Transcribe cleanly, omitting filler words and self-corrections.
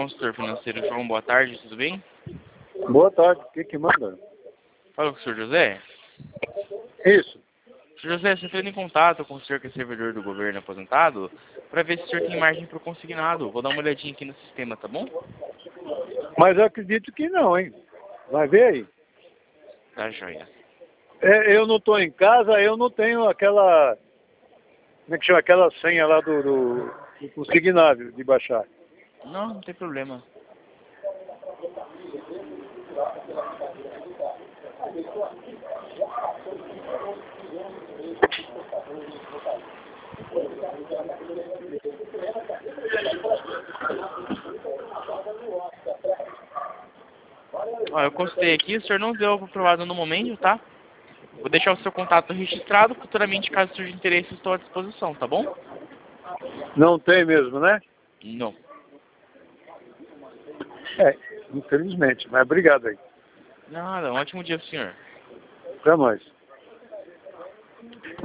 consultor financeiro João, boa tarde, tudo bem? Boa tarde, o que manda? Fala com o senhor José. Isso. Senhor José, você entrando em contato com o senhor que é servidor do governo aposentado para ver se o senhor tem margem para o consignado. Vou dar uma olhadinha aqui no sistema, tá bom? Mas eu acredito que não, hein? Vai ver aí. Tá joia. Eu não estou em casa, eu não tenho aquela... Como é que chama? Aquela senha lá do consignável de baixar. Não tem problema. Ó, eu consultei aqui, o senhor não deu aprovado no momento, tá? Vou deixar o seu contato registrado, futuramente, caso surja interesse, estou à disposição, tá bom? Não tem mesmo, né? Não. Infelizmente, mas obrigado aí. Nada, um ótimo dia pro senhor. Pra nós.